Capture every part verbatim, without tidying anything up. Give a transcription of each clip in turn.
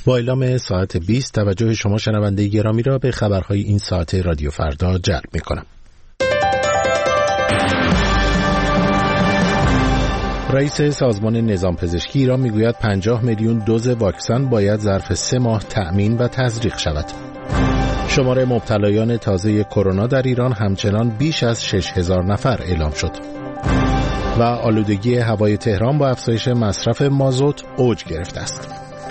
با اعلام ساعت بیست توجه شما شنونده گرامی را به خبرهای این ساعت رادیو فردا جلب می‌کنم. رئیس سازمان نظام پزشکی ایران میگوید پنجاه میلیون دوز واکسن باید ظرف سه ماه تأمین و تزریق شود. شمار مبتلایان تازه کرونا در ایران همچنان بیش از شش هزار نفر اعلام شد. و آلودگی هوای تهران با افزایش مصرف مازوت اوج گرفته است.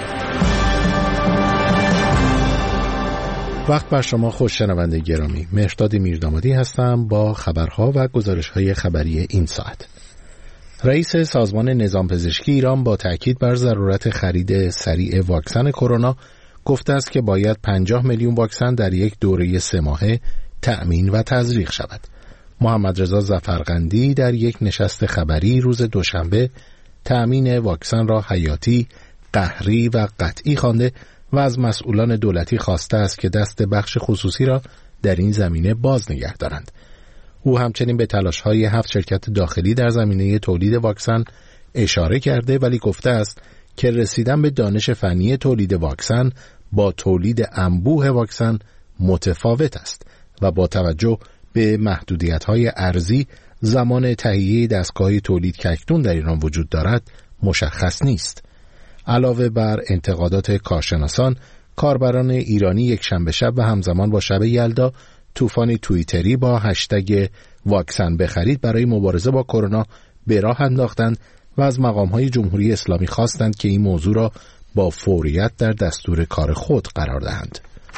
وقت بر شما خوش شنونده گرامی، مهرداد میردامادی هستم با خبرها و گزارش‌های خبری این ساعت. رئیس سازمان نظام پزشکی ایران با تأکید بر ضرورت خرید سریع واکسن کرونا گفته است که باید پنجاه میلیون واکسن در یک دوره سه ماهه تأمین و تزریق شود. محمد رضا ظفرقندی در یک نشست خبری روز دوشنبه تأمین واکسن را حیاتی، قهری و قطعی خوانده و از مسئولان دولتی خواسته است که دست بخش خصوصی را در این زمینه باز نگه دارند. او همچنین به تلاش‌های هفت شرکت داخلی در زمینه تولید واکسن اشاره کرده، ولی گفته است که رسیدن به دانش فنی تولید واکسن با تولید انبوه واکسن متفاوت است و با توجه به محدودیت‌های ارزی زمان تهیه دستگاه تولید که اکنون در ایران وجود دارد مشخص نیست. علاوه بر انتقادات کارشناسان، کاربران ایرانی یک شنبه شب و همزمان با شب یلدا طوفانی توییتری با هشتگ واکسن بخرید برای مبارزه با کرونا به راه انداختند و از مقام‌های جمهوری اسلامی خواستند که این موضوع را با فوریت در دستور کار خود قرار دهند.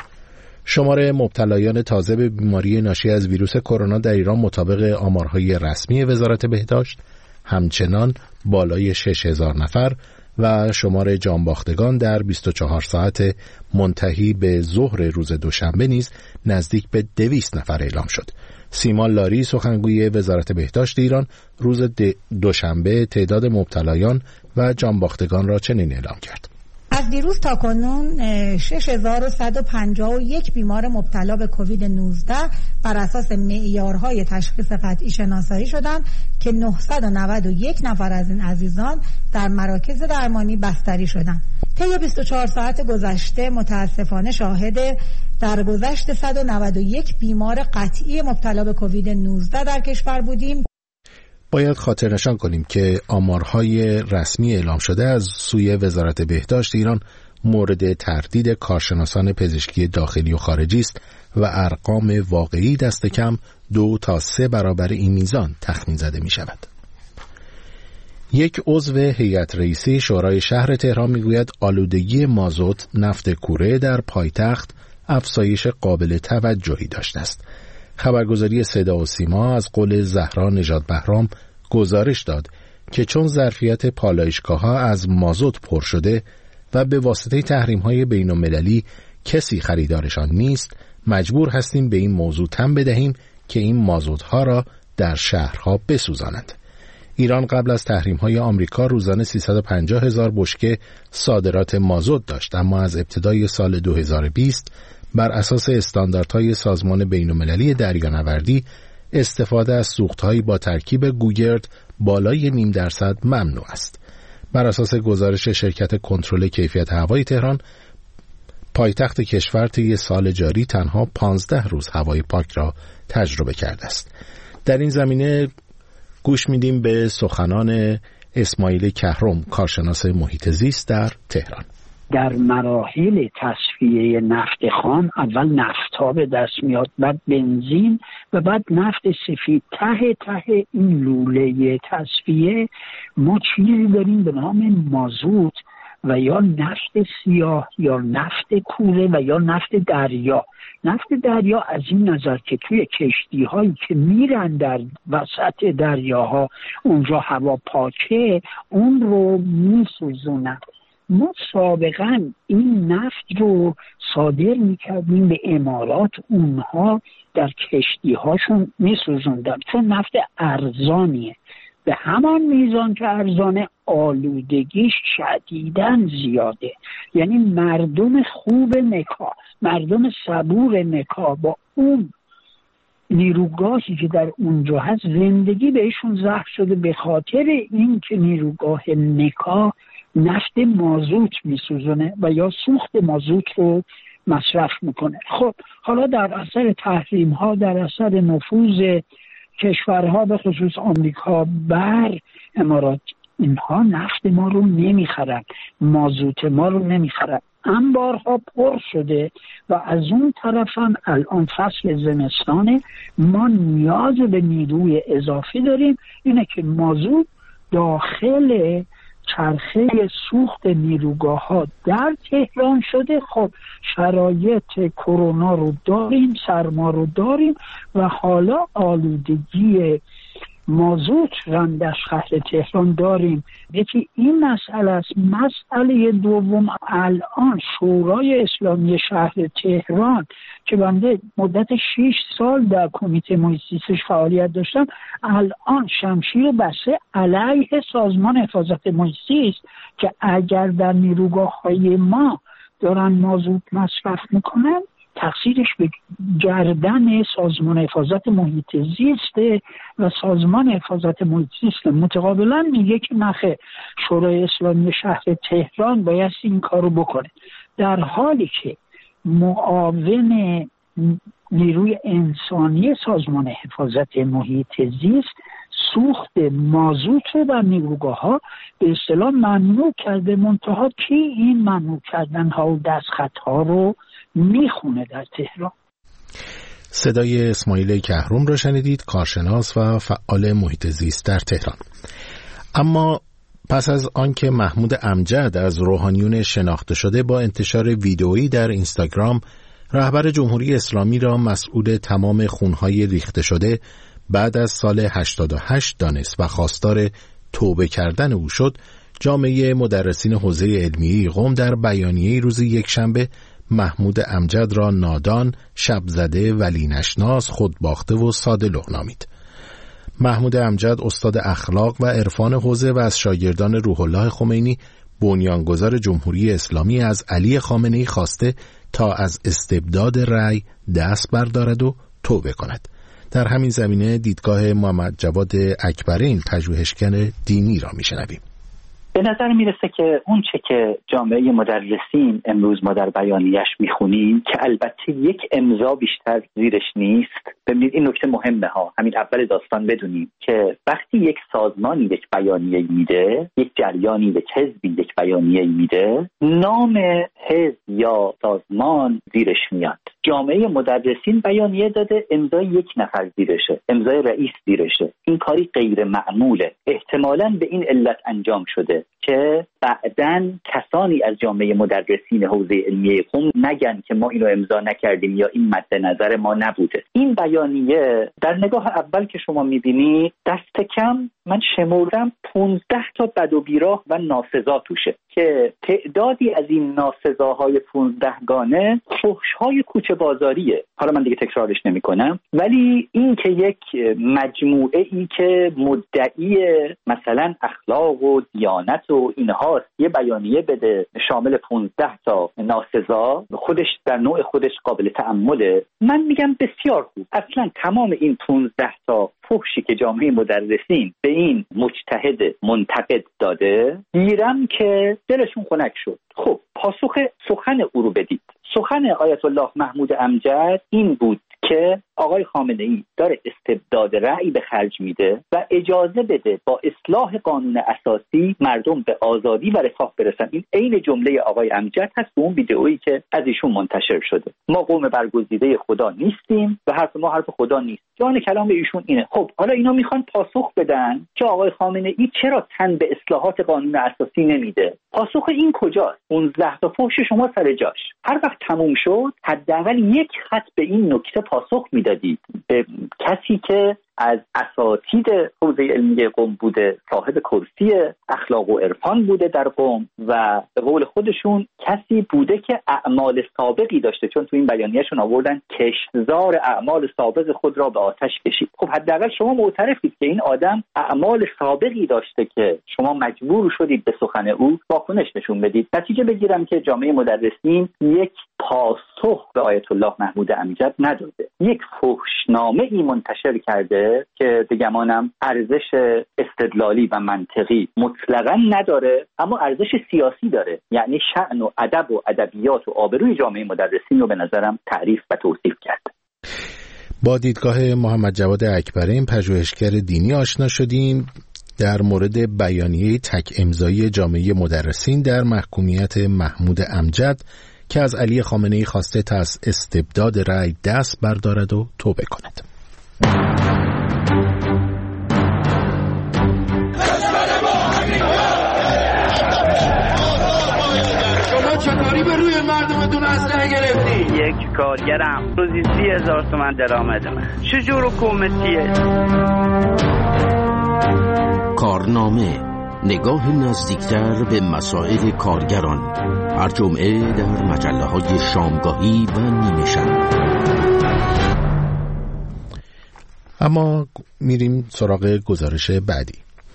شمار مبتلایان تازه به بیماری ناشی از ویروس کرونا در ایران مطابق آمارهای رسمی وزارت بهداشت همچنان بالای شش هزار نفر و شمار جانباختگان در بیست و چهار ساعت منتهی به ظهر روز دوشنبه نیز نزدیک به دویست نفر اعلام شد. سیما لاری سخنگوی وزارت بهداشت ایران روز دوشنبه تعداد مبتلایان و جانباختگان را چنین اعلام کرد: از دیروز تا کنون شش هزار و صد و پنجاه و یک بیمار مبتلا به کووید نوزده بر اساس معیارهای تشخیص قطعی شناسایی شدند که نهصد و نود و یک نفر از این عزیزان در مراکز درمانی بستری شدند. طی بیست و چهار ساعت گذشته متاسفانه شاهد درگذشت صد و نود و یک بیمار قطعی مبتلا به کووید نوزده در کشور بودیم. باید خاطر نشان کنیم که آمارهای رسمی اعلام شده از سوی وزارت بهداشت ایران مورد تردید کارشناسان پزشکی داخلی و خارجی است و ارقام واقعی دست کم دو تا سه برابر این میزان تخمین زده می شود. یک عضو هیئت رئیسه شورای شهر تهران میگوید آلودگی مازوت نفت کوره در پایتخت افزایش قابل توجهی داشته است. خبرگزاری صدا و سیما از قول زهرا نژاد بهرام گزارش داد که چون ظرفیت پالایشگاه‌ها از مازوت پر شده و به واسطه تحریم‌های بین‌المللی کسی خریدارشان نیست، مجبور هستیم به این موضوع تن بدهیم که این مازوت‌ها را در شهرها بسوزانند. ایران قبل از تحریم‌های آمریکا روزانه سیصد و پنجاه هزار بشکه صادرات مازوت داشت، اما از ابتدای سال دو هزار و بیست بر اساس استانداردهای سازمان بین‌المللی دریانوردی استفاده از سوخت‌هایی با ترکیب گوگرد بالای نیم درصد ممنوع است. بر اساس گزارش شرکت کنترل کیفیت هوای تهران، پایتخت کشور طی سال جاری تنها پانزده روز هوای پاک را تجربه کرده است. در این زمینه گوش میدیم به سخنان اسماعیل کهرم، کارشناس محیط زیست در تهران. در مراحل تصفیه نفت خام اول نفت‌ها به دست میاد، بعد بنزین و بعد نفت سفید. ته ته این لوله تصفیه ما چیزی داریم به نام مازوت و یا نفت سیاه یا نفت کوره و یا نفت دریا. نفت دریا از این نظر که توی کشتی هایی که میرن در وسط دریاها اونجا هوا پاکه اون رو میسوزونن. ما سابقا این نفت رو صادر میکردیم به امارات، اونها در کشتی هاشون میسوزوندن چون نفت ارزانیه. به همان میزان که ارزانه آلودگیش شدیداً زیاده. یعنی مردم خوب نکا، مردم صبور نکا با اون نیروگاهی که در اونجا هست زندگی بهشون زهر شده به خاطر این که نیروگاه نکا نفت مازوت میسوزونه و یا سوخت مازوت رو مصرف میکنه. خب حالا در اثر تحریم ها، در اثر نفوذ کشورها به خصوص آمریکا بر امارات، اینها نفت ما رو نمیخرن، مازوت ما رو نمیخرن، انبارها پر شده و از اون طرف هم الان فصل زمستانه، ما نیاز به نیروی اضافی داریم. اینه که مازوت داخل چرخه سوخت نیروگاه ها در تهران شده. خب شرایط کرونا رو داریم، سرما رو داریم و حالا آلودگی مازوت هم در شهر تهران داریم. یکی این مسئله است. مسئله دوم، الان شورای اسلامی شهر تهران که بنده مدت شش سال در کمیته محیط زیستش فعالیت داشتم، الان شمشیر بسته علیه سازمان حفاظت محیط زیست که اگر در نیروگاه‌های ما دارن مازوت مصرف میکنن، تقصیرش به گردن سازمان حفاظت محیط زیست و سازمان حفاظت محیط زیست متقابلا میگه که نخه شورای اسلامی شهر تهران باید این کارو بکنه، در حالی که معاون نیروی انسانی سازمان حفاظت محیط زیست سوخت مازوت رو در نیروگاه ها به اصطلاح ممنوع کرده. منتها کی این ممنوع کردن ها و دستخط ها رو میخونه در تهران؟ صدای اسماعیل کهروم رو شنیدید، کارشناس و فعال محیط زیست در تهران. اما پس از آنکه محمود امجد از روحانیون شناخته شده با انتشار ویدئویی در اینستاگرام رهبر جمهوری اسلامی را مسئول تمام خونهای ریخته شده بعد از سال هشتاد و هشت دانست و خواستار توبه کردن او شد، جامعه مدرسین حوزه علمیه قم در بیانیه روز یکشنبه محمود امجد را نادان، شبزده، ولی نشناس، خودباخته و ساده لوح نامید. محمود امجد استاد اخلاق و عرفان حوزه و از شاگردان روح الله خمینی بنیانگذار جمهوری اسلامی از علی خامنه‌ای خواسته تا از استبداد رأی دست بردارد و توبه کند. در همین زمینه دیدگاه محمد جواد اکبرین پژوهشگر دینی را میشنویم. به نظر میرسه که اون چه که جامعه مدرسین امروز ما در بیانیه‌اش میخونیم که البته یک امضا بیشتر زیرش نیست. ببینید این نکته مهمه ها، همین اول داستان بدونیم که وقتی یک سازمانی یک بیانیه میده، یک جریانی یک حزبی یک بیانیه میده، نام حزب یا سازمان زیرش میاد. جامعه مدرسین بیانیه داده، امضای یک نفر زیرشه، امضای رئیس زیرشه. این کاری غیر معموله. احتمالاً به این علت انجام شده که بعدن کسانی از جامعه مدرسین حوزه علمیه قم نگن که ما اینو امضا نکردیم یا این مد نظر ما نبوده. این بیانیه در نگاه اول که شما میبینی دست کم من شمردم پونزده تا بد و بیراه و ناسزا توشه که تعدادی از این ناسزاهای پونزده گانه فحش‌های کوچه بازاریه. حالا من دیگه تکرارش نمی کنم، ولی این که یک مجموعه ای که مدعی مثلا اخلاق و دیانت و اینهاست یه بیانیه بده شامل پونزده تا ناسزا، خودش در نوع خودش قابل تأمله. من میگم بسیار خوب. اصلا تمام این پونزده تا فحشی که جامعه مدرسین به این مجتهد منتقد داده، گیرم که دلشون خنک شد. خب پاسخ سخن او رو بدید. سخن آیت الله محمود امجد این بود که آقای خامنه‌ای داره استبداد رأی به خرج میده و اجازه بده با اصلاح قانون اساسی مردم به آزادی و رفاه برسن. این عین جمله آقای امجد هست تو اون ویدئویی که از ایشون منتشر شده. ما قوم برگزیده خدا نیستیم و حرف ما حرف خدا نیست. جان کلام ایشون اینه. خب حالا اینا میخوان پاسخ بدن که آقای خامنه‌ای چرا تن به اصلاحات قانون اساسی نمیده. پاسخ این کجاست؟ پانزده تا فحش شما سر جاش. هر وقت تموم شد حداقل یک خط به این نکته پاسخ میدادید. به کسی که از اساتید حوزه علمیه قم بوده، صاحب کرسی اخلاق و عرفان بوده در قم و به قول خودشون کسی بوده که اعمال سابقی داشته، چون تو این بیانیه‌شون آوردن کشتزار اعمال سابق خود را به آتش کشید. خب حداقل شما معترفید که این آدم اعمال سابقی داشته که شما مجبور شدید به سخن او واکنش نشون بدید. نتیجه بگیرم که جامعه مدرسین یک پاسخ به آیت الله محمود امجد نداده، یک فحشنامه ای منتشر کرده داره که به گمانم ارزش استدلالی و منطقی مطلقاً نداره، اما ارزش سیاسی داره. یعنی شأن و ادب و ادبیات و آبروی جامعه مدرسین رو به نظرم تعریف و توصیف کرد. با دیدگاه محمد جواد اکبرین پژوهشگر دینی آشنا شدیم در مورد بیانیه تک امضایی جامعه مدرسین در محکومیت محمود امجد که از علی خامنه‌ای خواسته تا از استبداد رأی دست بردارد و توبه کند. شما چطوری به روی مردمتون اسلحه گرفتی؟ یک کارگرم روزی سی هزار تومن درآمد من. چجور حکومتیه؟ کارنامه، نگاه نزدیکتر به مسائل کارگران، هر جمعه در مجله‌های شامگاهی و نیمه شب. اما میریم سراغ گزارش بعدی.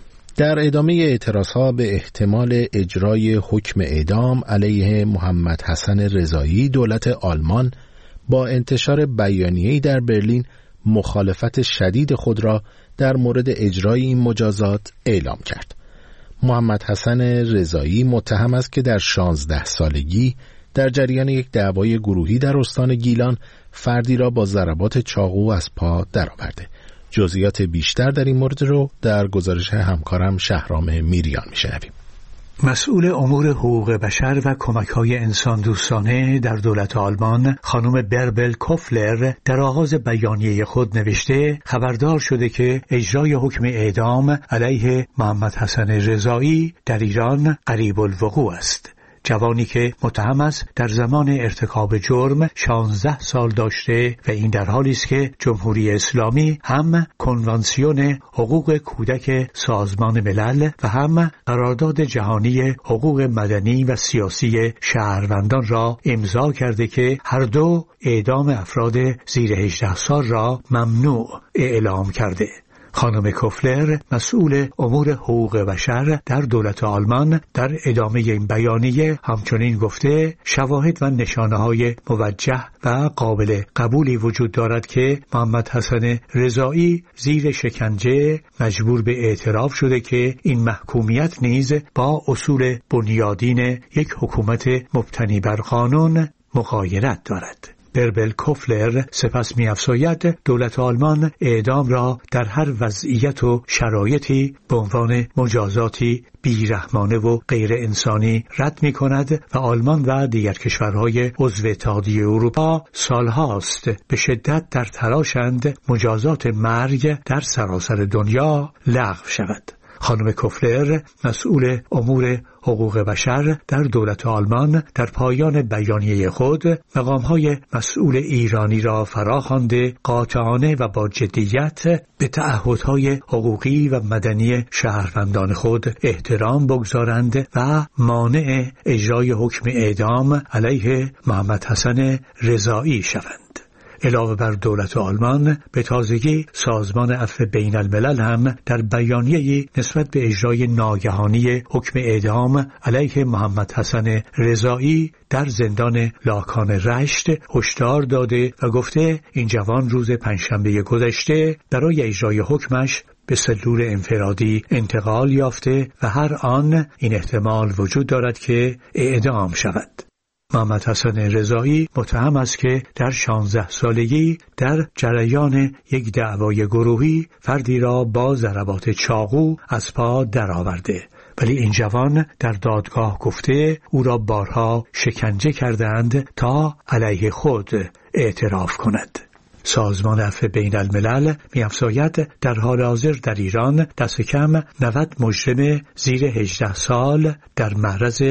در ادامه اعتراضها به احتمال اجرای حکم اعدام علیه محمد حسن رضایی، دولت آلمان با انتشار بیانیه‌ای در برلین مخالفت شدید خود را در مورد اجرای این مجازات اعلام کرد. محمد حسن رضایی متهم است که در شانزده سالگی در جریان یک دعوای گروهی در استان گیلان فردی را با ضربات چاقو از پا درآورده. جزئیات بیشتر در این مورد رو در گزارش همکارم شهرام میریان میشنویم. مسئول امور حقوق بشر و کمک‌های انسان دوستانه در دولت آلمان خانم بربل کوفلر در آغاز بیانیه خود نوشته خبردار شده که اجرای حکم اعدام علیه محمد حسن رضایی در ایران قریب الوقوع است. جوانی که متهم است در زمان ارتکاب جرم شانزده سال داشته و این در حالی است که جمهوری اسلامی هم کنوانسیون حقوق کودک سازمان ملل و هم قرارداد جهانی حقوق مدنی و سیاسی شهروندان را امضا کرده که هر دو اعدام افراد زیر هجده سال را ممنوع اعلام کرده. خانم کوفلر مسئول امور حقوق بشر در دولت آلمان در ادامه این بیانیه همچنین گفته شواهد و نشانه‌های موجه و قابل قبولی وجود دارد که محمد حسن رضایی زیر شکنجه مجبور به اعتراف شده که این محکومیت نیز با اصول بنیادین یک حکومت مبتنی بر قانون مغایرت دارد. بربل کوفلر سپس می‌افزاید دولت آلمان اعدام را در هر وضعیت و شرایطی به عنوان مجازاتی بیرحمانه و غیر انسانی رد می‌کند و آلمان و دیگر کشورهای عضو اتحادیه اروپا سالهاست به شدت در تلاشند مجازات مرگ در سراسر دنیا لغو شود. خانم کوفلر مسئول امور حقوق بشر در دولت آلمان در پایان بیانیه خود مقام‌های مسئول ایرانی را فراخوانده قاطعانه و با جدیت به تعهدهای حقوقی و مدنی شهروندان خود احترام بگذارند و مانع اجرای حکم اعدام علیه محمد حسن رضایی شوند. علاوه بر دولت آلمان به تازگی سازمان عفو بین الملل هم در بیانیه‌ای نسبت به اجرای ناگهانی حکم اعدام علیه محمد حسن رضایی در زندان لاکان رشت هشدار داده و گفته این جوان روز پنجشنبه گذشته برای اجرای حکمش به سلول انفرادی انتقال یافته و هر آن این احتمال وجود دارد که اعدام شود. محمد حسن رضایی متهم است که در شانزده سالگی در جریان یک دعوای گروهی فردی را با ضربات چاقو از پا درآورده، ولی این جوان در دادگاه گفته او را بارها شکنجه کردند تا علیه خود اعتراف کند. سازمان عفو بین الملل می‌افزاید در حال حاضر در ایران دست کم نود مجرم زیر هجده سال در معرض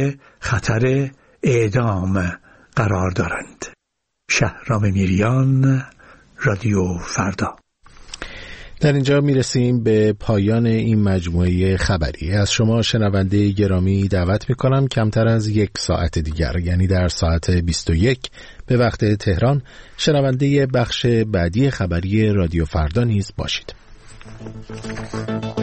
خطر اعدام قرار دارند. شهرام میریان، رادیو فردا. در اینجا میرسیم به پایان این مجموعه خبری. از شما شنونده گرامی دعوت میکنم کمتر از یک ساعت دیگر، یعنی در ساعت بیست و یک به وقت تهران، شنونده بخش بعدی خبری رادیو فردا نیز باشید.